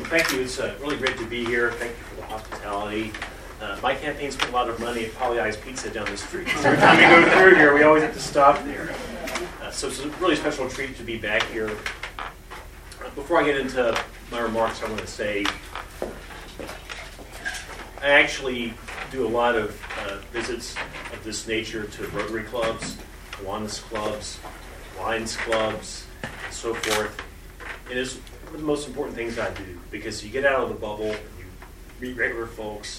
Thank you. It's really great to be here. Thank you for the hospitality. My campaign spent a lot of money at Polly Eye's Pizza down the street. So every time we go through here, we always have to stop there. So it's a really special treat to be back here. Before I get into my remarks, I want to say I actually do a lot of visits of this nature to Rotary clubs, Kiwanis clubs, Lions clubs, and so forth. It is one of the most important things I do because you get out of the bubble, you meet regular folks.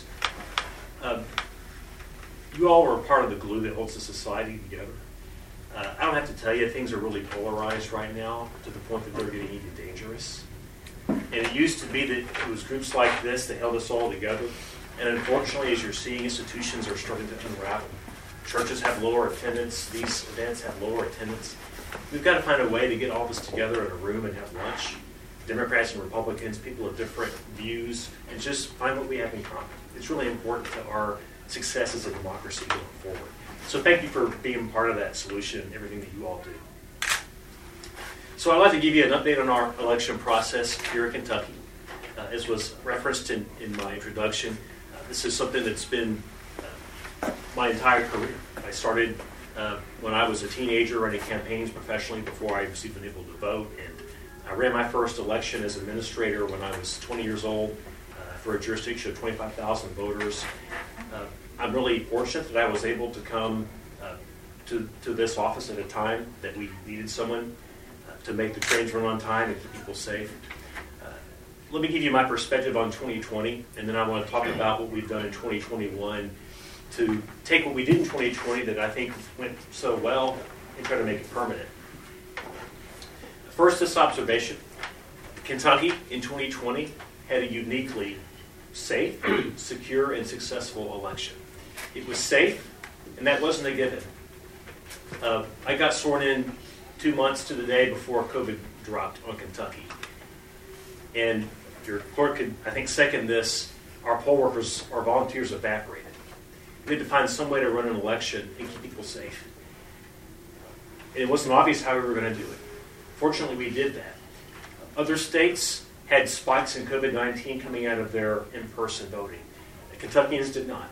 You all are part of the glue that holds the society together. I don't have to tell you, things are really polarized right now to the point that they're getting even dangerous. And it used to be that it was groups like this that held us all together. And unfortunately, as you're seeing, institutions are starting to unravel. Churches have lower attendance. These events have lower attendance. We've got to find a way to get all this together in a room and have lunch. Democrats and Republicans, people of different views, and just find what we have in common. It's really important to our success as a democracy going forward. So thank you for being part of that solution and everything that you all do. So I'd like to give you an update on our election process here in Kentucky. As was referenced in my introduction, this is something that's been my entire career. I started when I was a teenager running campaigns professionally before I was even able to vote. And I ran my first election as administrator when I was 20 years old for a jurisdiction of 25,000 voters. I'm really fortunate that I was able to come to this office at a time that we needed someone to make the trains run on time and keep people safe. Let me give you my perspective on 2020, and then I want to talk about what we've done in 2021 to take what we did in 2020 that I think went so well and try to make it permanent. First, this observation. Kentucky in 2020 had a uniquely safe, secure, and successful election. It was safe, and that wasn't a given. I got sworn in 2 months to the day before COVID dropped on Kentucky. And your clerk could, I think, second this. Our poll workers, our volunteers evaporated. We had to find some way to run an election and keep people safe. And it wasn't obvious how we were going to do it. Fortunately, we did that. Other states had spikes in COVID-19 coming out of their in-person voting. The Kentuckians did not.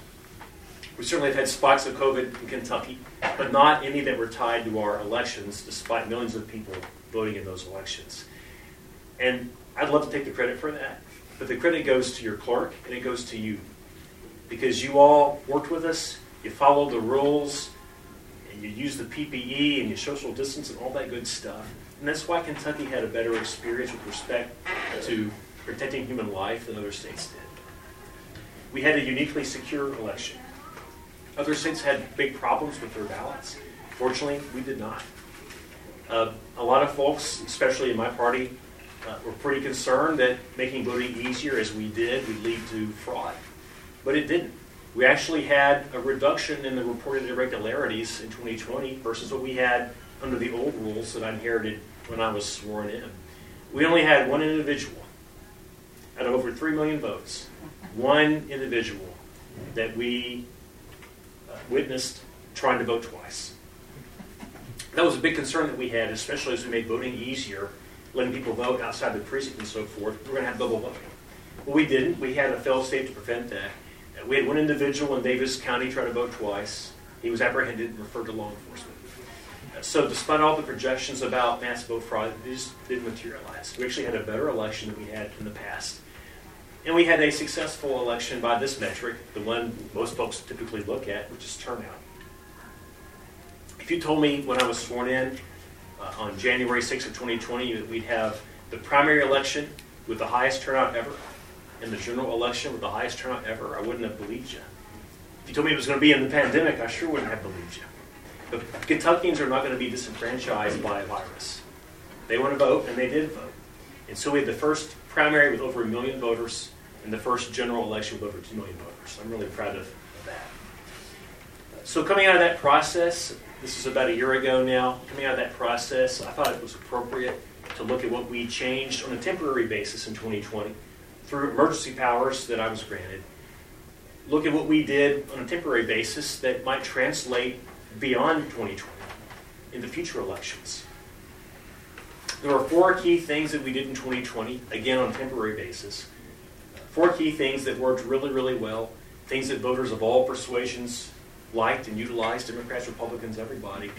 We certainly have had spikes of COVID in Kentucky, but not any that were tied to our elections, despite millions of people voting in those elections. And I'd love to take the credit for that, but the credit goes to your clerk, and it goes to you. Because you all worked with us, you followed the rules, and you used the PPE, and you social distance, and all that good stuff. And that's why Kentucky had a better experience with respect to protecting human life than other states did. We had a uniquely secure election. Other states had big problems with their ballots. Fortunately, we did not. A lot of folks, especially in my party, were pretty concerned that making voting easier as we did would lead to fraud. But it didn't. We actually had a reduction in the reported irregularities in 2020 versus what we had under the old rules that I inherited when I was sworn in. We only had one individual out of over 3 million votes, one individual that we witnessed trying to vote twice. That was a big concern that we had, especially as we made voting easier, letting people vote outside the precinct and so forth. We're going to have double voting. Well, we didn't. We had a fail-safe to prevent that. We had one individual in Davis County try to vote twice. He was apprehended and referred to law enforcement. So despite all the projections about mass vote fraud, it just didn't materialize. We actually had a better election than we had in the past. And we had a successful election by this metric, the one most folks typically look at, which is turnout. If you told me when I was sworn in on January 6th of 2020 that we'd have the primary election with the highest turnout ever and the general election with the highest turnout ever, I wouldn't have believed you. If you told me it was going to be in the pandemic, I sure wouldn't have believed you. But Kentuckians are not going to be disenfranchised by a virus. They want to vote, and they did vote. And so we had the first primary with over 1 million voters and the first general election with over 2 million voters. I'm really proud of that. So coming out of that process, this is about a year ago now, coming out of that process, I thought it was appropriate to look at what we changed on a temporary basis in 2020 through emergency powers that I was granted. Look at what we did on a temporary basis that might translate beyond 2020 into future elections. There were 4 key things that we did in 2020, again on a temporary basis. 4 key things that worked really, really well, things that voters of all persuasions liked and utilized, Democrats, Republicans, everybody.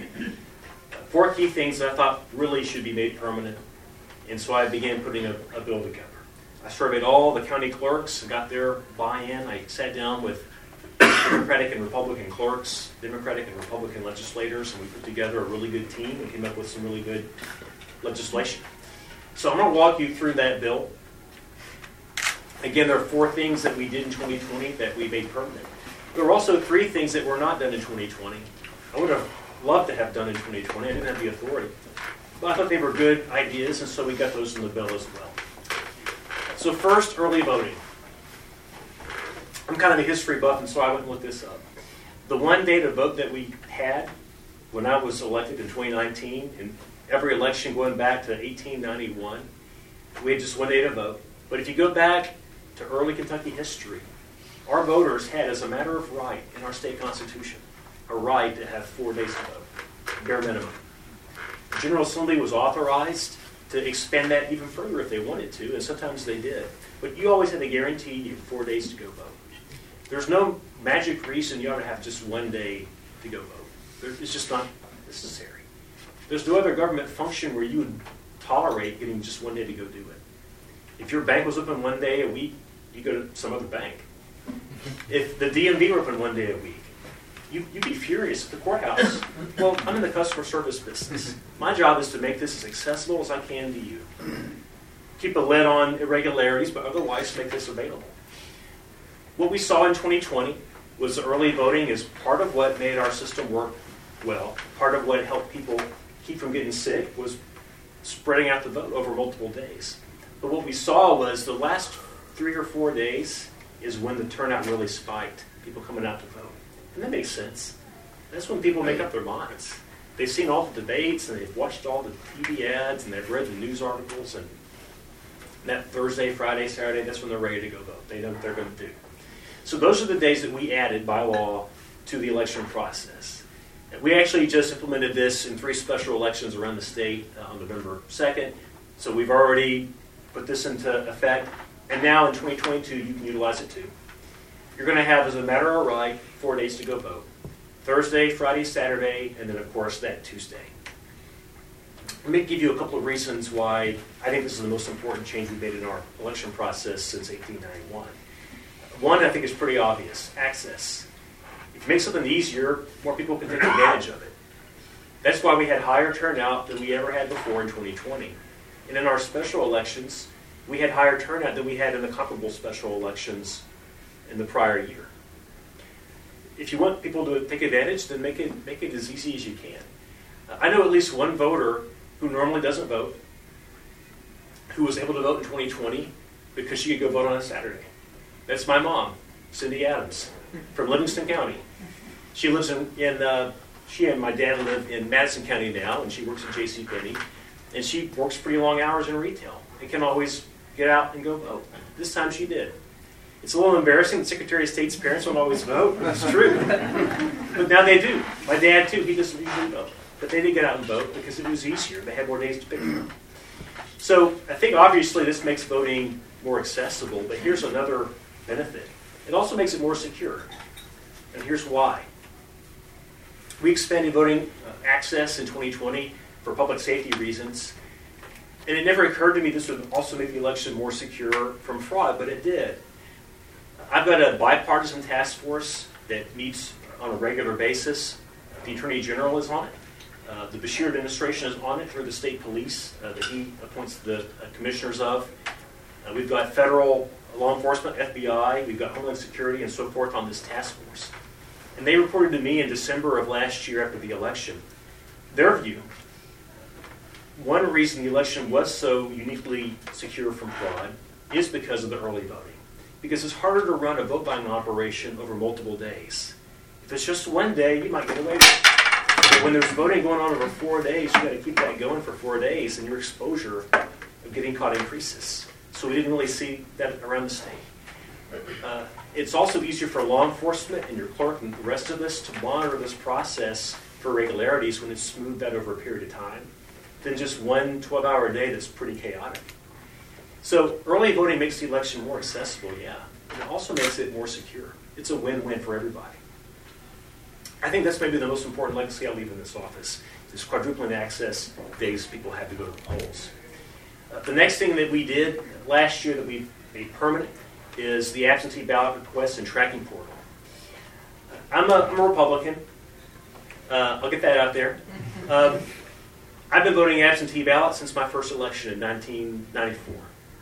4 key things that I thought really should be made permanent, and so I began putting a bill together. I surveyed all the county clerks, got their buy-in. I sat down with Democratic and Republican clerks, Democratic and Republican legislators, and we put together a really good team and came up with some really good legislation. So I'm going to walk you through that bill. Again, there are 4 things that we did in 2020 that we made permanent. There were also 3 things that were not done in 2020. I would have loved to have done in 2020. I didn't have the authority. But I thought they were good ideas, and so we got those in the bill as well. So first, early voting. I'm kind of a history buff, and so I went and looked this up. The one day to vote that we had when I was elected in 2019, and every election going back to 1891, we had just one day to vote. But if you go back to early Kentucky history, our voters had, as a matter of right in our state constitution, a right to have 4 days to vote, bare minimum. The General Assembly was authorized to expand that even further if they wanted to, and sometimes they did. But you always had the guarantee you had 4 days to go vote. There's no magic reason you ought to have just 1 day to go vote. It's just not necessary. There's no other government function where you would tolerate getting just 1 day to go do it. If your bank was open 1 day a week, you go to some other bank. If the DMV were open 1 day a week, you'd be furious at the courthouse. Well, I'm in the customer service business. My job is to make this as accessible as I can to you. Keep a lid on irregularities, but otherwise make this available. What we saw in 2020 was early voting is part of what made our system work well. Part of what helped people keep from getting sick was spreading out the vote over multiple days. But what we saw was the last 3 or 4 days is when the turnout really spiked, people coming out to vote. And that makes sense. That's when people make up their minds. They've seen all the debates, and they've watched all the TV ads, and they've read the news articles, and that Thursday, Friday, Saturday, that's when they're ready to go vote. They know what they're going to do. So those are the days that we added by law to the election process. We actually just implemented this in 3 special elections around the state on November 2nd. So we've already put this into effect. And now in 2022, you can utilize it too. You're going to have, as a matter of right, 4 days to go vote. Thursday, Friday, Saturday, and then, of course, that Tuesday. Let me give you a couple of reasons why I think this is the most important change we've made in our election process since 1891. One, I think, is pretty obvious: access. If you make something easier, more people can take advantage of it. That's why we had higher turnout than we ever had before in 2020. And in our special elections, we had higher turnout than we had in the comparable special elections in the prior year. If you want people to take advantage, then make it as easy as you can. I know at least one voter who normally doesn't vote, who was able to vote in 2020 because she could go vote on a Saturday. That's my mom, Cindy Adams, from Livingston County. She lives she and my dad live in Madison County now, and she works at JCPenney, and she works pretty long hours in retail and can always get out and go vote. This time she did. It's a little embarrassing. The Secretary of State's parents don't always vote. That's true. But now they do. My dad, too, he doesn't usually vote. But they did get out and vote because it was easier. They had more days to pick from. So I think, obviously, this makes voting more accessible. But here's another benefit. It also makes it more secure. And here's why. We expanded voting access in 2020 for public safety reasons. And it never occurred to me this would also make the election more secure from fraud, but it did. I've got a bipartisan task force that meets on a regular basis. The Attorney General is on it. The Beshear administration is on it through the state police that he appoints the commissioners of. We've got federal law enforcement, FBI, we've got Homeland Security, and so forth on this task force. And they reported to me in December of last year after the election. Their view, one reason the election was so uniquely secure from fraud is because of the early voting. Because it's harder to run a vote buying operation over multiple days. If it's just 1 day, you might get away with it. But when there's voting going on over 4 days, you've got to keep that going for 4 days, and your exposure of getting caught increases. So we didn't really see that around the state. It's also easier for law enforcement and your clerk and the rest of us to monitor this process for irregularities when it's smoothed out over a period of time. than just one 12-hour day that's pretty chaotic. So early voting makes the election more accessible, yeah. And it also makes it more secure. It's a win-win for everybody. I think that's maybe the most important legacy I'll leave in this office, is quadrupling access days people have to go to the polls. The next thing that we did last year that we made permanent is the absentee ballot request and tracking portal. I'm a Republican. I'll get that out there. I've been voting absentee ballot since my first election in 1994.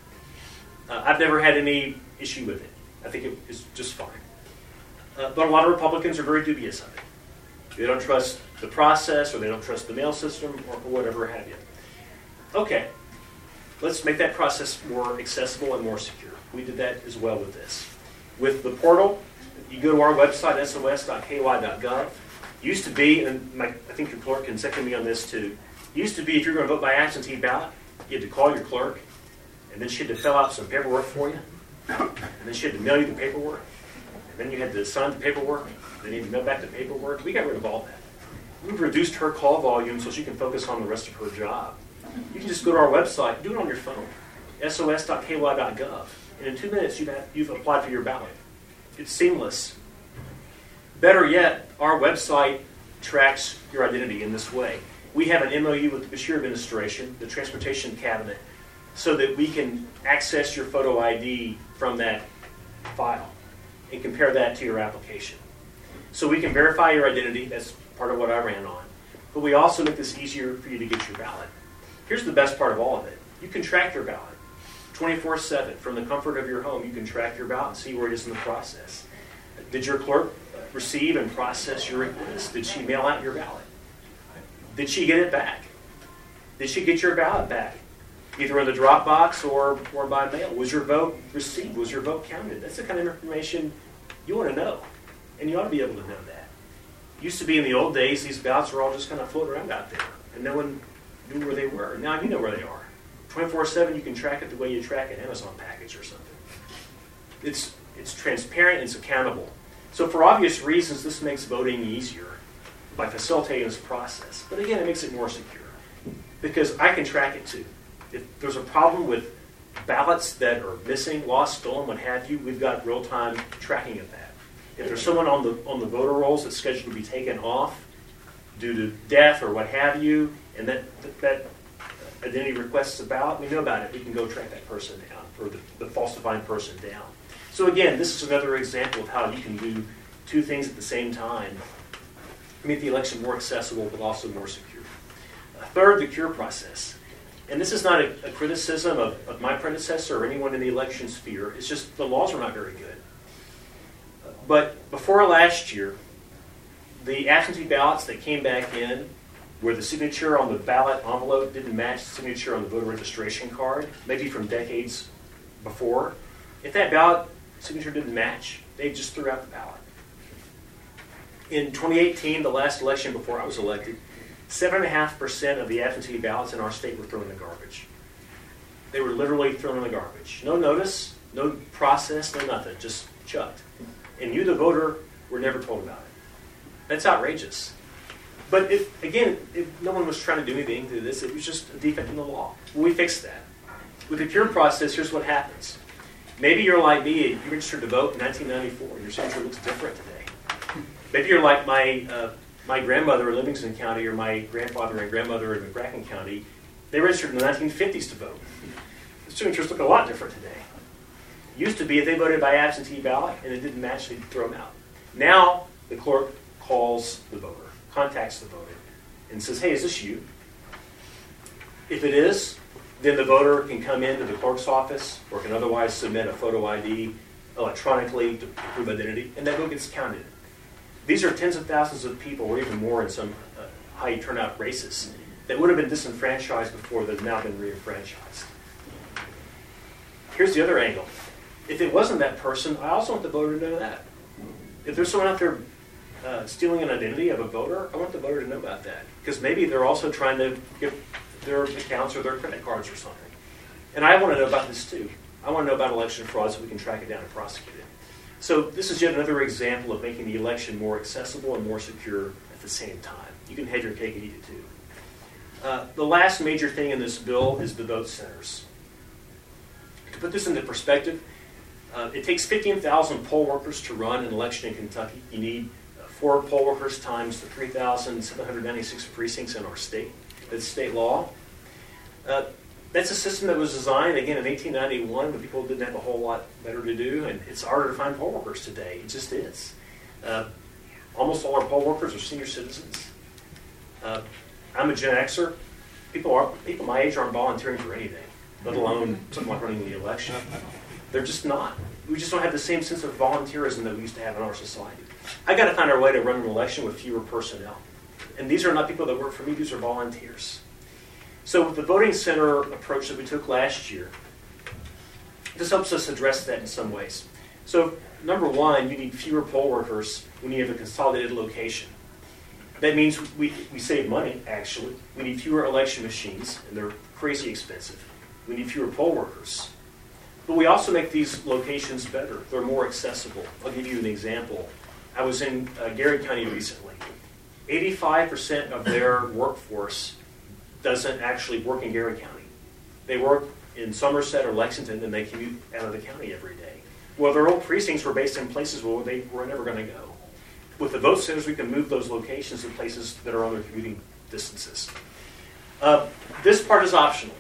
I've never had any issue with it. I think it is just fine. But a lot of Republicans are very dubious of it. They don't trust the process, or they don't trust the mail system, or whatever have you. Okay, let's make that process more accessible and more secure. We did that as well with this. With the portal, you go to our website, sos.ky.gov. Used to be, and I think your clerk can second me on this too, used to be if you're going to vote by absentee ballot, you had to call your clerk, and then she had to fill out some paperwork for you, and then she had to mail you the paperwork, and then you had to sign the paperwork, and then you had to mail back the paperwork. We got rid of all that. We've reduced her call volume so she can focus on the rest of her job. You can just go to our website, do it on your phone, sos.ky.gov, and in 2 minutes you've applied for your ballot. It's seamless. Better yet, our website tracks your identity in this way. We have an MOU with the Beshear administration, the Transportation Cabinet, so that we can access your photo ID from that file and compare that to your application. So we can verify your identity. That's part of what I ran on. But we also make this easier for you to get your ballot. Here's the best part of all of it. You can track your ballot 24/7. From the comfort of your home, you can track your ballot and see where it is in the process. Did your clerk receive and process your request? Did she mail out your ballot? Did she get it back? Did she get your ballot back? Either in the drop box or by mail. Was your vote received? Was your vote counted? That's the kind of information you want to know. And you ought to be able to know that. Used to be in the old days, these ballots were all just kind of floating around out there. And no one knew where they were. Now you know where they are. 24/7, you can track it the way you track an Amazon package or something. It's transparent, it's accountable. So for obvious reasons, this makes voting easier by facilitating this process. But again, it makes it more secure. Because I can track it too. If there's a problem with ballots that are missing, lost, stolen, what have you, we've got real-time tracking of that. If there's someone on the voter rolls that's scheduled to be taken off due to death or what have you, and that identity requests a ballot, we know about it. We can go track that person down, or the falsifying person down. So again, this is another example of how you can do two things at the same time. Make the election more accessible, but also more secure. Third, the cure process. And this is not a criticism of my predecessor or anyone in the election sphere. It's just the laws are not very good. But before last year, the absentee ballots that came back in, where the signature on the ballot envelope didn't match the signature on the voter registration card, maybe from decades before, if that ballot signature didn't match, they just threw out the ballot. In 2018, the last election before I was elected, 7.5% of the absentee ballots in our state were thrown in the garbage. They were literally thrown in the garbage. No notice, no process, no nothing, just chucked. And you, the voter, were never told about it. That's outrageous. But no one was trying to do anything to this. It was just a defect in the law. Well, we fixed that. With the cure process, here's what happens. Maybe you're like me, you registered to vote in 1994, and your signature looks different today. Maybe you're like my grandmother in Livingston County or my grandfather and grandmother in McCracken County. They registered in the 1950s to vote. The signatures look a lot different today. Used to be if they voted by absentee ballot and it didn't match, they'd throw them out. Now the clerk calls the voter, contacts the voter, and says, hey, is this you? If it is, then the voter can come into the clerk's office or can otherwise submit a photo ID electronically to prove identity, and that vote gets counted. These are tens of thousands of people, or even more in some high turnout races, that would have been disenfranchised before that have now been re-enfranchised. Here's the other angle. If it wasn't that person, I also want the voter to know that. If there's someone out there stealing an identity of a voter, I want the voter to know about that. Because maybe they're also trying to get their accounts or their credit cards or something. And I want to know about this too. I want to know about election fraud so we can track it down and prosecute it. So this is yet another example of making the election more accessible and more secure at the same time. You can have your cake and eat it too. The last major thing in this bill is the vote centers. To put this into perspective, it takes 15,000 poll workers to run an election in Kentucky. You need 4 poll workers times the 3,796 precincts in our state. That's state law. That's a system that was designed, again, in 1891 when people didn't have a whole lot better to do, and it's harder to find poll workers today. It just is. Almost all our poll workers are senior citizens. I'm a Gen Xer. People my age aren't volunteering for anything, let alone something like running the election. They're just not. We just don't have the same sense of volunteerism that we used to have in our society. I got to find our way to run an election with fewer personnel. And these are not people that work for me, these are volunteers. So with the voting center approach that we took last year, this helps us address that in some ways. So number one, you need fewer poll workers when you have a consolidated location. That means we save money, actually. We need fewer election machines, and they're crazy expensive. We need fewer poll workers. But we also make these locations better. They're more accessible. I'll give you an example. I was in Gary County recently. 85% of their workforce doesn't actually work in Gary County. They work in Somerset or Lexington, and they commute out of the county every day. Well, their old precincts were based in places where they were never going to go. With the vote centers, we can move those locations to places that are on their commuting distances. This part is optional.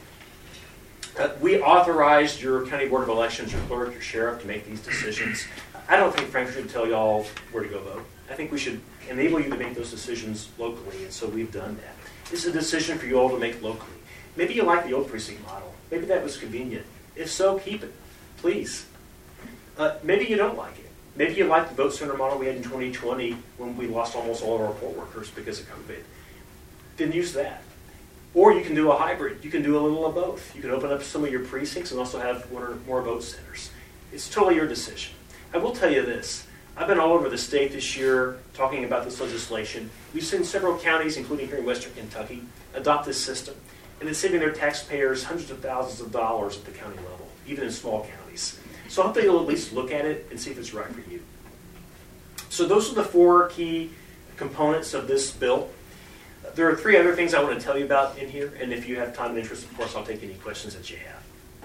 We authorized your County Board of Elections, your clerk, your sheriff to make these decisions. I don't think Frank should tell y'all where to go vote. I think we should enable you to make those decisions locally, and so we've done that. This is a decision for you all to make locally. Maybe you like the old precinct model. Maybe that was convenient. If so, keep it, please. Maybe you don't like it. Maybe you like the vote center model we had in 2020 when we lost almost all of our poll workers because of COVID. Then use that. Or you can do a hybrid. You can do a little of both. You can open up some of your precincts and also have one or more vote centers. It's totally your decision. I will tell you this. I've been all over the state this year talking about this legislation. We've seen several counties, including here in Western Kentucky, adopt this system. And it's saving their taxpayers hundreds of thousands of dollars at the county level, even in small counties. So I hope that you'll at least look at it and see if it's right for you. So those are the 4 key components of this bill. There are 3 other things I want to tell you about in here, and if you have time and interest, of course, I'll take any questions that you have.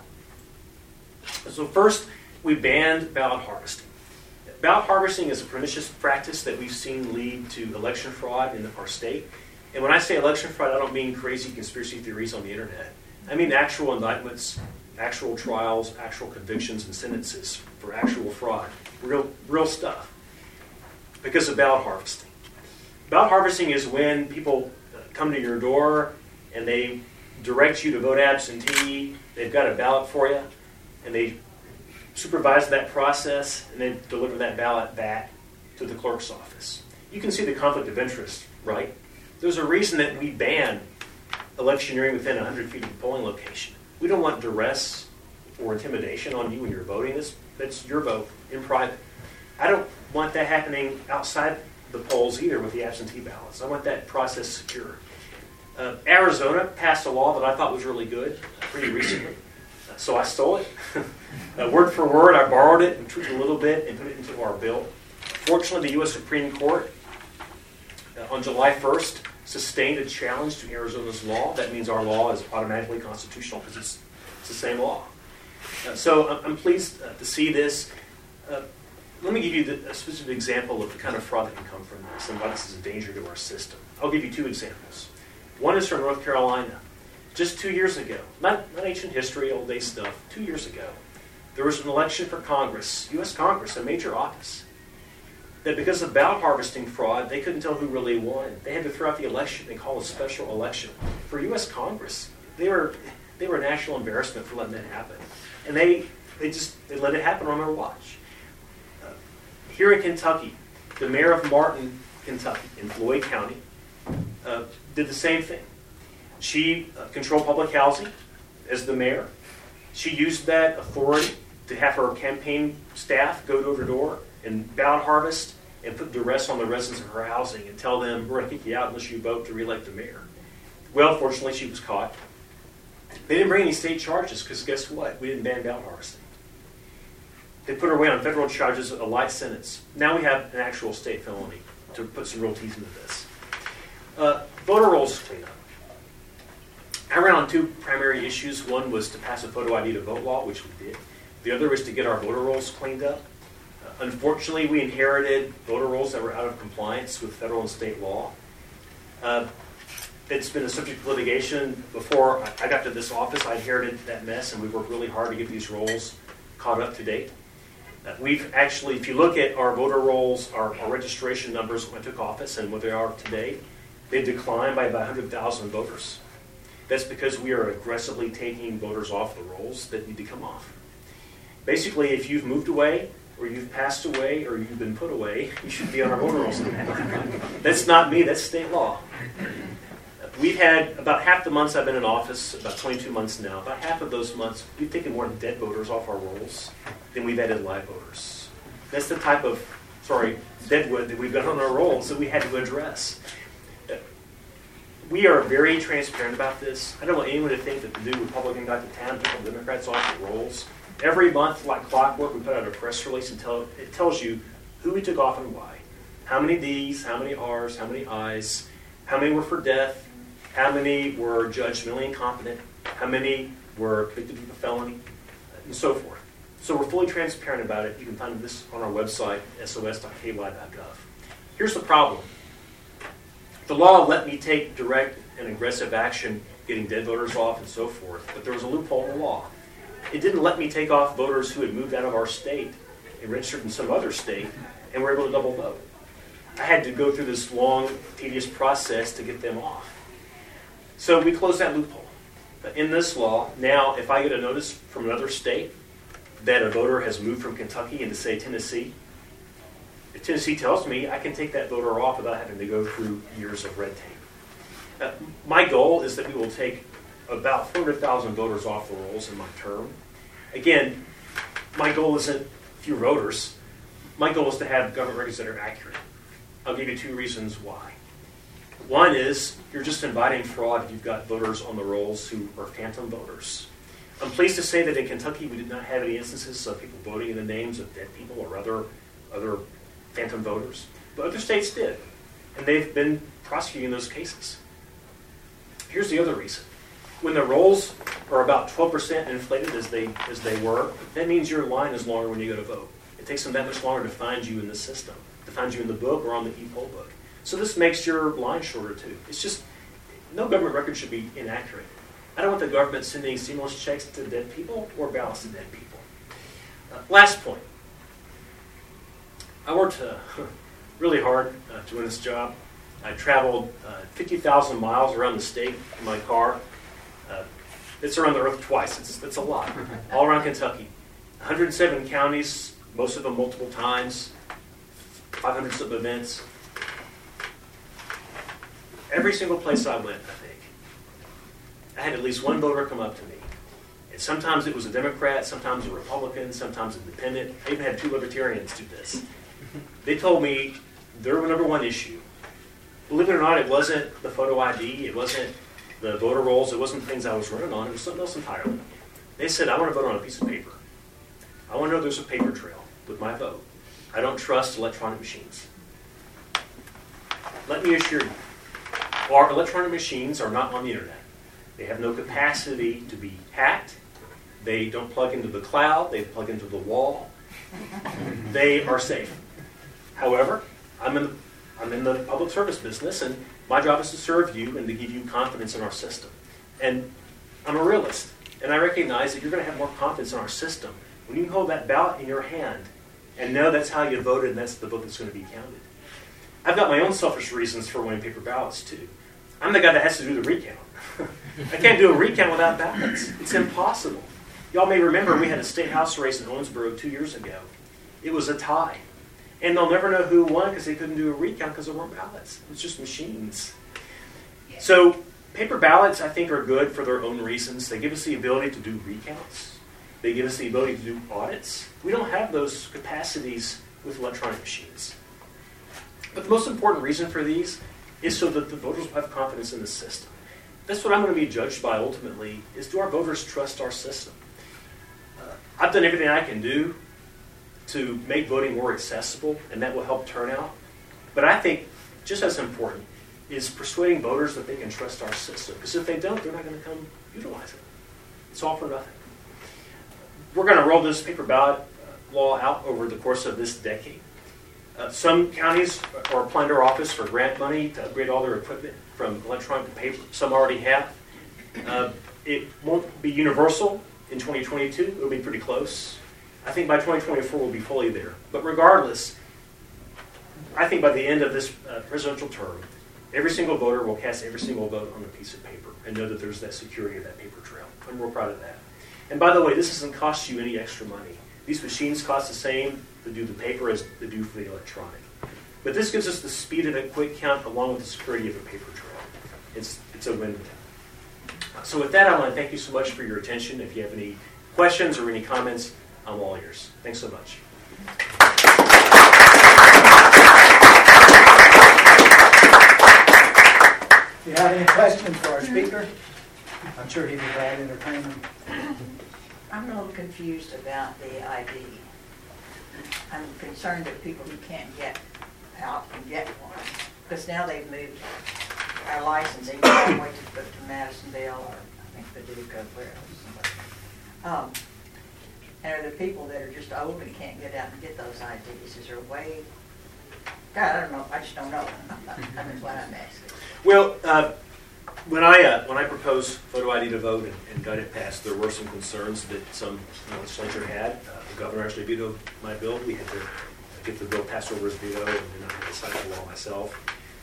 So first, we banned ballot harvesting. Ballot harvesting is a pernicious practice that we've seen lead to election fraud in our state. And when I say election fraud, I don't mean crazy conspiracy theories on the internet. I mean actual indictments, actual trials, actual convictions, and sentences for actual fraud. Real stuff. Because of ballot harvesting. Ballot harvesting is when people come to your door and they direct you to vote absentee. They've got a ballot for you, and they supervise that process, and then deliver that ballot back to the clerk's office. You can see the conflict of interest, right? There's a reason that we ban electioneering within 100 feet of the polling location. We don't want duress or intimidation on you when you're voting. That's your vote in private. I don't want that happening outside the polls either with the absentee ballots. I want that process secure. Arizona passed a law that I thought was really good pretty recently. So I stole it. Word for word, I borrowed it and tweaked it a little bit and put it into our bill. Fortunately, the U.S. Supreme Court on July 1st sustained a challenge to Arizona's law. That means our law is automatically constitutional because it's the same law. So I'm pleased to see this. Let me give you a specific example of the kind of fraud that can come from this and why this is a danger to our system. I'll give you 2 examples. One is from North Carolina. Just 2 years ago, not ancient history, old day stuff, 2 years ago, there was an election for Congress, U.S. Congress, a major office, that because of ballot harvesting fraud, they couldn't tell who really won. They had to throw out the election and call a special election. For U.S. Congress, they were a national embarrassment for letting that happen. And they let it happen on their watch. Here in Kentucky, the mayor of Martin, Kentucky, in Floyd County, did the same thing. She controlled public housing as the mayor. She used that authority to have her campaign staff go door to door and ballot harvest and put duress on the residents of her housing and tell them, we're going to kick you out unless you vote to reelect the mayor. Well, fortunately, she was caught. They didn't bring any state charges because guess what? We didn't ban ballot harvesting. They put her away on federal charges, a light sentence. Now we have an actual state felony to put some real teeth into this. Voter rolls cleanup. I ran on two primary issues. One was to pass a photo ID to vote law, which we did. The other was to get our voter rolls cleaned up. Unfortunately, we inherited voter rolls that were out of compliance with federal and state law. It's been a subject of litigation. Before I got to this office, I inherited that mess, and we worked really hard to get these rolls caught up to date. We've actually, if you look at our voter rolls, our registration numbers when I took office and what they are today, they've declined by about 100,000 voters. That's because we are aggressively taking voters off the rolls that need to come off. Basically, if you've moved away, or you've passed away, or you've been put away, you should be on our voter rolls now. That's not me, that's state law. We've had, about half the months I've been in office, about 22 months now, about half of those months, we've taken more dead voters off our rolls than we've added live voters. That's the type of, deadwood that we've got on our rolls that we had to address. We are very transparent about this. I don't want anyone to think that the new Republican got to town, took the Democrats off the rolls. Every month, like clockwork, we put out a press release and it tells you who we took off and why. How many D's, how many R's, how many I's, how many were for death, how many were judged mentally incompetent, how many were convicted of a felony, and so forth. So we're fully transparent about it. You can find this on our website, sos.ky.gov. Here's the problem. The law let me take direct and aggressive action, getting dead voters off and so forth, but there was a loophole in the law. It didn't let me take off voters who had moved out of our state and registered in some other state and were able to double vote. I had to go through this long, tedious process to get them off. So we closed that loophole. But in this law, now if I get a notice from another state that a voter has moved from Kentucky into, say, Tennessee, if Tennessee tells me, I can take that voter off without having to go through years of red tape. My goal is that we will take about 400,000 voters off the rolls in my term. Again, my goal isn't few voters. My goal is to have government records that are accurate. I'll give you two reasons why. One is you're just inviting fraud if you've got voters on the rolls who are phantom voters. I'm pleased to say that in Kentucky we did not have any instances of people voting in the names of dead people or other phantom voters. But other states did, and they've been prosecuting those cases. Here's the other reason. When the rolls are about 12% inflated as they were, that means your line is longer when you go to vote. It takes them that much longer to find you in the system, to find you in the book or on the e-poll book. So this makes your line shorter too. It's just, no government record should be inaccurate. I don't want the government sending stimulus checks to dead people or ballots to dead people. Last point. I worked really hard to win this job. I traveled 50,000 miles around the state in my car. It's around the earth twice. It's a lot. All around Kentucky. 107 counties, most of them multiple times, 500 some events. Every single place I went, I think, I had at least one voter come up to me. And sometimes it was a Democrat, sometimes a Republican, sometimes independent. I even had two libertarians do this. They told me their number one issue, believe it or not, it wasn't the photo ID, it wasn't the voter rolls, it wasn't things I was running on, it was something else entirely. They said, I want to vote on a piece of paper. I want to know there's a paper trail with my vote. I don't trust electronic machines. Let me assure you, our electronic machines are not on the internet. They have no capacity to be hacked. They don't plug into the cloud. They plug into the wall. They are safe. However, I'm in the public service business, and my job is to serve you and to give you confidence in our system. And I'm a realist, and I recognize that you're going to have more confidence in our system when you can hold that ballot in your hand and know that's how you voted and that's the vote that's going to be counted. I've got my own selfish reasons for winning paper ballots, too. I'm the guy that has to do the recount. I can't do a recount without ballots. It's impossible. Y'all may remember we had a state house race in Owensboro 2 years ago. It was a tie. And they'll never know who won because they couldn't do a recount because there weren't ballots. It was just machines. So paper ballots, I think, are good for their own reasons. They give us the ability to do recounts. They give us the ability to do audits. We don't have those capacities with electronic machines. But the most important reason for these is so that the voters will have confidence in the system. That's what I'm going to be judged by ultimately, is do our voters trust our system? I've done everything I can do to make voting more accessible, and that will help turnout. But I think, just as important, is persuading voters that they can trust our system. Because if they don't, they're not going to come utilize it. It's all for nothing. We're going to roll this paper ballot law out over the course of this decade. Some counties are applying to our office for grant money to upgrade all their equipment from electronic to paper. Some already have. It won't be universal in 2022. It'll be pretty close. I think by 2024 we'll be fully there. But regardless, I think by the end of this presidential term, every single voter will cast every single vote on a piece of paper and know that there's that security of that paper trail. I'm real proud of that. And by the way, this doesn't cost you any extra money. These machines cost the same to do the paper as they do for the electronic. But this gives us the speed of a quick count along with the security of a paper trail. It's a win-win. So with that, I want to thank you so much for your attention. If you have any questions or any comments, I'm all ears. Thanks so much. If you have any questions for our speaker, I'm sure he'd be glad to entertain them. I'm a little confused about the ID. I'm concerned that people who can't get out can get one, because now they've moved our licensing all the way to Madisonville, or I think Paducah, where else. And are there people that are just old and can't get out and get those IDs? Is there a way? God, I don't know. I just don't know. That's what I'm asking. Well, when I proposed photo ID to vote and got it passed, there were some concerns that some legislature had. The governor actually vetoed my bill. We had to get the bill passed over his veto, and then I had to sign the law myself.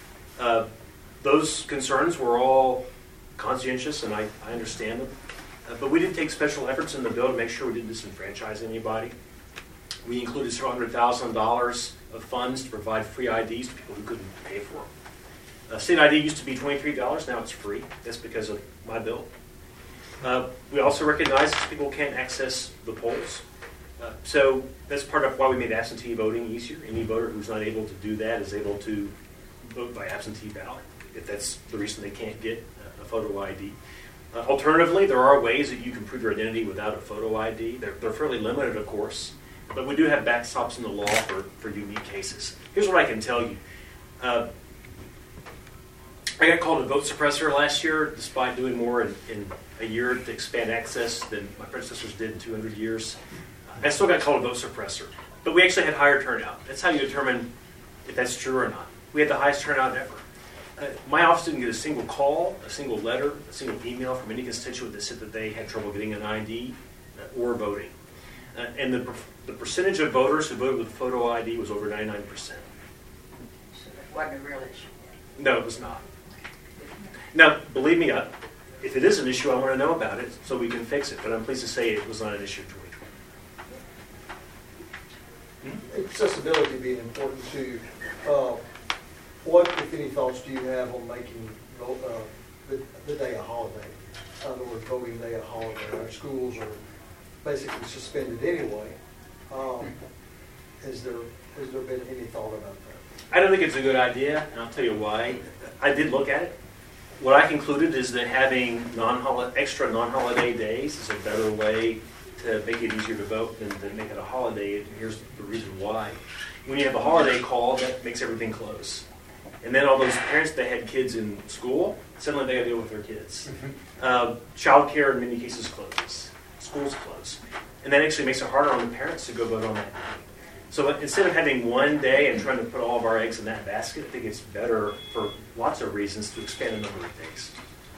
Those concerns were all conscientious, and I understand them. But we did take special efforts in the bill to make sure we didn't disenfranchise anybody. We included several $100,000 of funds to provide free IDs to people who couldn't pay for them. State ID used to be $23, now it's free. That's because of my bill. We also recognize that people can't access the polls. So that's part of why we made absentee voting easier. Any voter who's not able to do that is able to vote by absentee ballot, if that's the reason they can't get a photo ID. Alternatively, there are ways that you can prove your identity without a photo ID. They're fairly limited, of course, but we do have backstops in the law for unique cases. Here's what I can tell you. I got called a vote suppressor last year, despite doing more in a year to expand access than my predecessors did in 200 years. I still got called a vote suppressor, but we actually had higher turnout. That's how you determine if that's true or not. We had the highest turnout ever. My office didn't get a single call, a single letter, a single email from any constituent that said that they had trouble getting an ID or voting. And the percentage of voters who voted with photo ID was over 99%. So that wasn't a real issue. No, it was not. Now, believe me, if it is an issue, I want to know about it so we can fix it. But I'm pleased to say it was not an issue in 2020. Accessibility being important too. What, if any, thoughts do you have on making the day a holiday? In other words, voting day a holiday. Our schools are basically suspended anyway. Has there been any thought about that? I don't think it's a good idea, and I'll tell you why. I did look at it. What I concluded is that having extra non-holiday days is a better way to make it easier to vote than make it a holiday. And here's the reason why. When you have a holiday call, that makes everything close. And then all those parents that had kids in school, suddenly they got to deal with their kids. Child care in many cases closes. Schools close. And that actually makes it harder on the parents to go vote on that day. So instead of having one day and trying to put all of our eggs in that basket, I think it's better for lots of reasons to expand the number of days.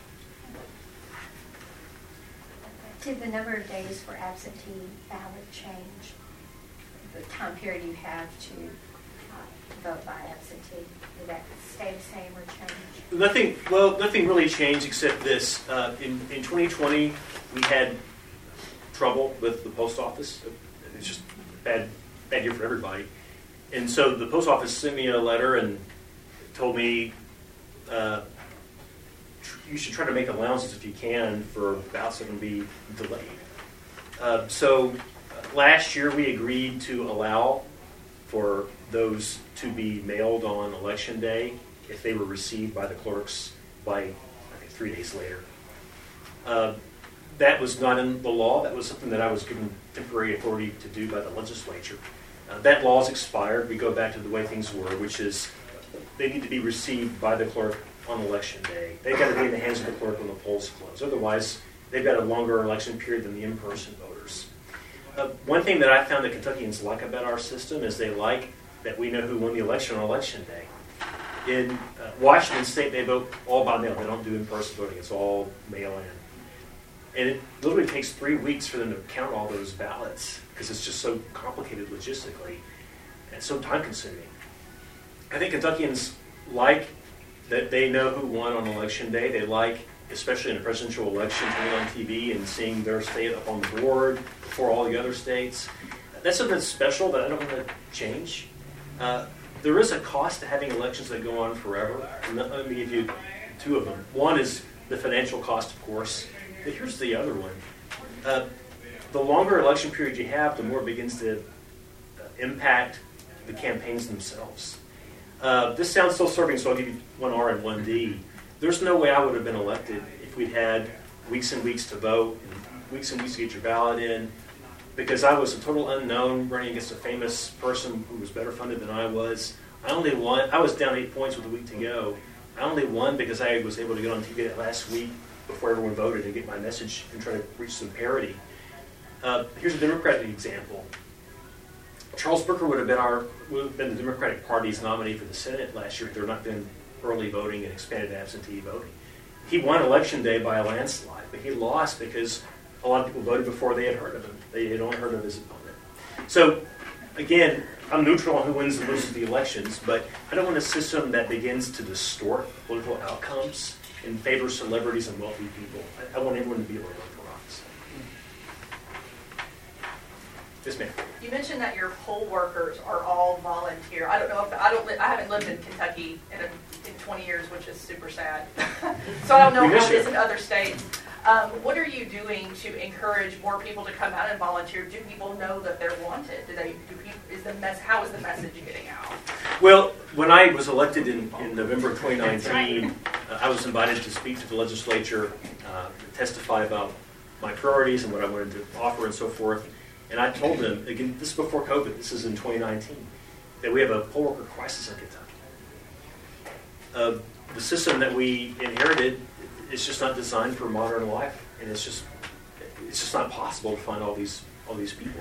Did the number of days for absentee ballot change? The time period you have to vote by absentee, did that stay the same or change? Nothing really changed except this. In 2020, we had trouble with the post office. It's just bad year for everybody. And so the post office sent me a letter and told me you should try to make allowances if you can for ballots that can be delayed. So last year we agreed to allow for those to be mailed on election day if they were received by the clerks by, I think, 3 days later. That was not in the law. That was something that I was given temporary authority to do by the legislature. That law has expired. We go back to the way things were, which is they need to be received by the clerk on election day. They've got to be in the hands of the clerk when the polls close. Otherwise, they've got a longer election period than the in-person voters. One thing that I found that Kentuckians like about our system is they like that we know who won the election on election day. In Washington State, they vote all by mail. They don't do in-person voting. It's all mail-in. And it literally takes 3 weeks for them to count all those ballots because it's just so complicated logistically and so time-consuming. I think Kentuckians like that they know who won on election day. They like, especially in a presidential election, turning on TV and seeing their state up on the board before all the other states. That's something special that I don't want to change. There is a cost to having elections that go on forever. Let me give you two of them. One is the financial cost, of course. But here's the other one. The longer election period you have, the more it begins to impact the campaigns themselves. This sounds self-serving, so I'll give you one R and one D. There's no way I would have been elected if we'd had weeks and weeks to vote, and weeks to get your ballot in, because I was a total unknown running against a famous person who was better funded than I was. I only won. I was down 8 points with a week to go. I only won because I was able to get on TV that last week before everyone voted and get my message and try to reach some parity. Here's a Democratic example. Charles Booker would have been the Democratic Party's nominee for the Senate last year if there had not been early voting and expanded absentee voting. He won Election Day by a landslide, but he lost because a lot of people voted before they had heard of him. They had only heard of his opponent. So, again, I'm neutral on who wins and loses the elections, but I don't want a system that begins to distort political outcomes in favor of celebrities and wealthy people. I want everyone to be able to vote for office. Yes, ma'am. You mentioned that your poll workers are all volunteer. I don't know if I haven't lived in Kentucky in 20 years, which is super sad. So I don't know how it is in other states. What are you doing to encourage more people to come out and volunteer? Do people know that they're wanted? How is the message getting out? Well, when I was elected in November of 2019, I was invited to speak to the legislature, testify about my priorities and what I wanted to offer and so forth. And I told them, again, this is before COVID, this is in 2019, that we have a poll worker crisis in Kentucky. The system that we inherited is just not designed for modern life, and it's just not possible to find all these people.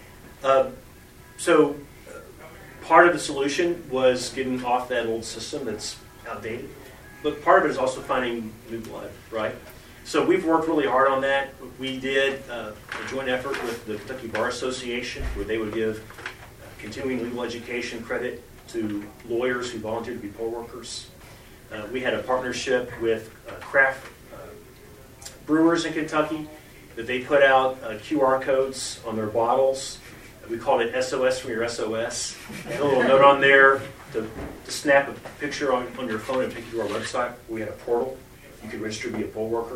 So part of the solution was getting off that old system that's outdated, but part of it is also finding new blood, right? So we've worked really hard on that. We did a joint effort with the Kentucky Bar Association where they would give continuing legal education credit to lawyers who volunteered to be poll workers. We had a partnership with craft brewers in Kentucky that they put out QR codes on their bottles. We called it SOS from your SOS. A little note on there to snap a picture on your phone and take you to our website. We had a portal. You could register to be a poll worker.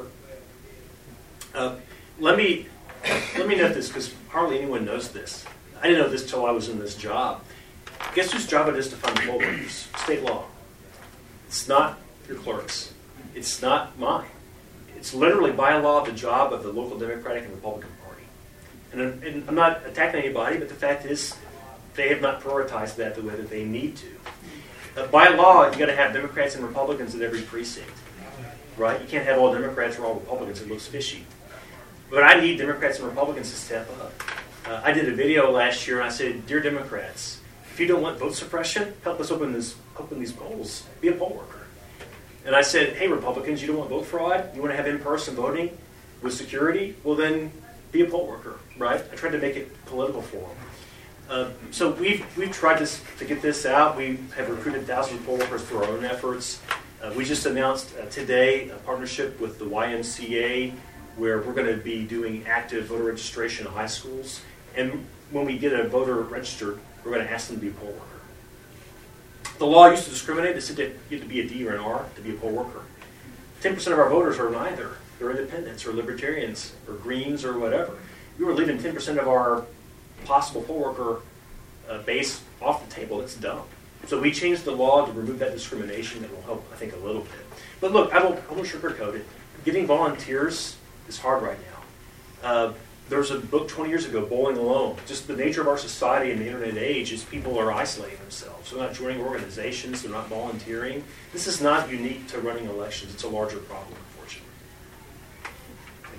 Let me note this because hardly anyone knows this. I didn't know this till I was in this job. Guess whose job it is to find poll workers? State law. It's not your clerks. It's not mine. It's literally by law the job of the local Democratic and Republican Party. And I'm not attacking anybody, but the fact is they have not prioritized that the way that they need to. By law, you've got to have Democrats and Republicans at every precinct. Right? You can't have all Democrats or all Republicans. It looks fishy. But I need Democrats and Republicans to step up. I did a video last year and I said, "Dear Democrats, if you don't want vote suppression, help us open these polls. Be a poll worker." And I said, "Hey, Republicans, you don't want vote fraud? You want to have in-person voting with security? Well, then be a poll worker." Right? I tried to make it political for them. So we've tried to get this out. We have recruited thousands of poll workers through our own efforts. We just announced today a partnership with the YMCA where we're going to be doing active voter registration in high schools. And when we get a voter registered, we're going to ask them to be a poll worker. The law used to discriminate. It said that you had to be a D or an R to be a poll worker. 10% of our voters are neither. They're independents or libertarians or Greens or whatever. We were leaving 10% of our possible poll worker base off the table. That's dumb. So we changed the law to remove that discrimination. That will help, I think, a little bit. But look, I won't sugarcoat it. Getting volunteers is hard right now. There's a book 20 years ago, Bowling Alone. Just the nature of our society in the internet age is people are isolating themselves. They're not joining organizations. They're not volunteering. This is not unique to running elections. It's a larger problem, unfortunately. Thank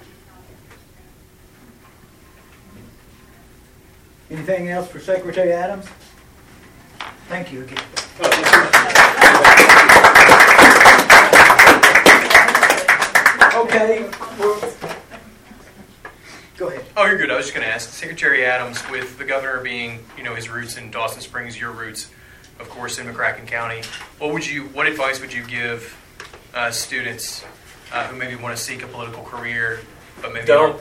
you. Anything else for Secretary Adams? Thank you again. Oh, thanks so much. Okay, go ahead. Oh, you're good. I was just going to ask Secretary Adams, with the governor being, his roots in Dawson Springs, your roots, of course, in McCracken County. What advice would you give students who maybe want to seek a political career, but maybe don't?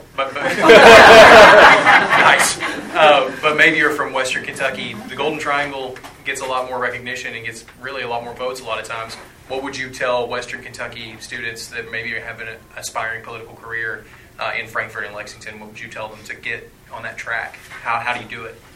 Nice. But maybe you're from Western Kentucky. The Golden Triangle gets a lot more recognition and gets really a lot more votes a lot of times. What would you tell Western Kentucky students that maybe have an aspiring political career in Frankfort and Lexington? What would you tell them to get on that track? How do you do it?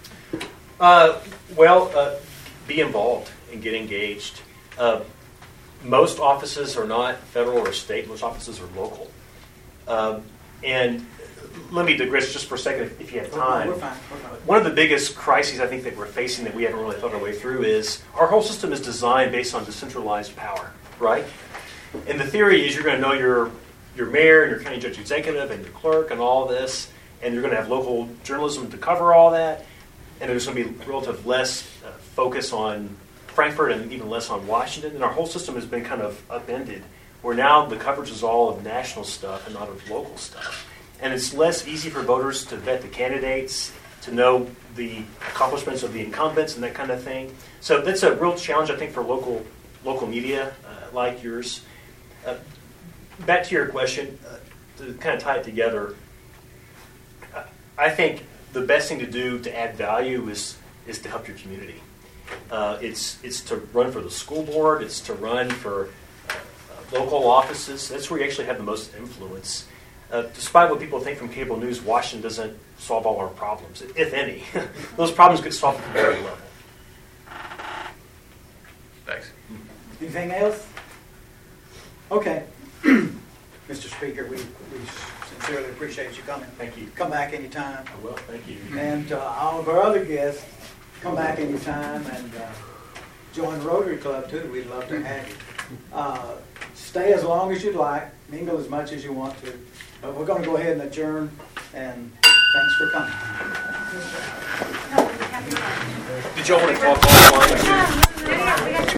Be involved and get engaged. Most offices are not federal or state. Most offices are local. And let me digress just for a second, if you have time. We're fine. One of the biggest crises I think that we're facing that we haven't really thought our way through is our whole system is designed based on decentralized power, right? And the theory is you're going to know your mayor and your county judge executive and your clerk and all this, and you're going to have local journalism to cover all that, and there's going to be relative less focus on Frankfort and even less on Washington, and our whole system has been kind of upended, where now the coverage is all of national stuff and not of local stuff. And it's less easy for voters to vet the candidates, to know the accomplishments of the incumbents and that kind of thing. So that's a real challenge, I think, for local media like yours. Back to your question, to kind of tie it together, I think the best thing to do to add value is to help your community. It's to run for the school board. It's to run for local offices. That's where you actually have the most influence. Despite what people think from cable news, Washington doesn't solve all our problems, if any. Those problems get solved at the very level. Thanks. Anything else? Okay. Mr. Speaker, we sincerely appreciate you coming. Thank you. Come back anytime. I will. Thank you. And all of our other guests, come back anytime and join Rotary Club too. We'd love to have you. Stay as long as you'd like, mingle as much as you want to. But we're going to go ahead and adjourn, and thanks for coming. Did y'all want to talk offline?